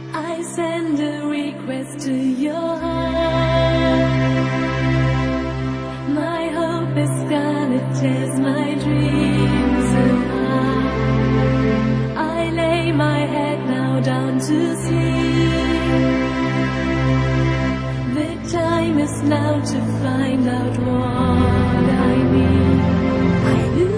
I send a request to your heart. My hope is gonna tears my dreams apart. I lay my head now down to sleep. The time is now to find out what I need. I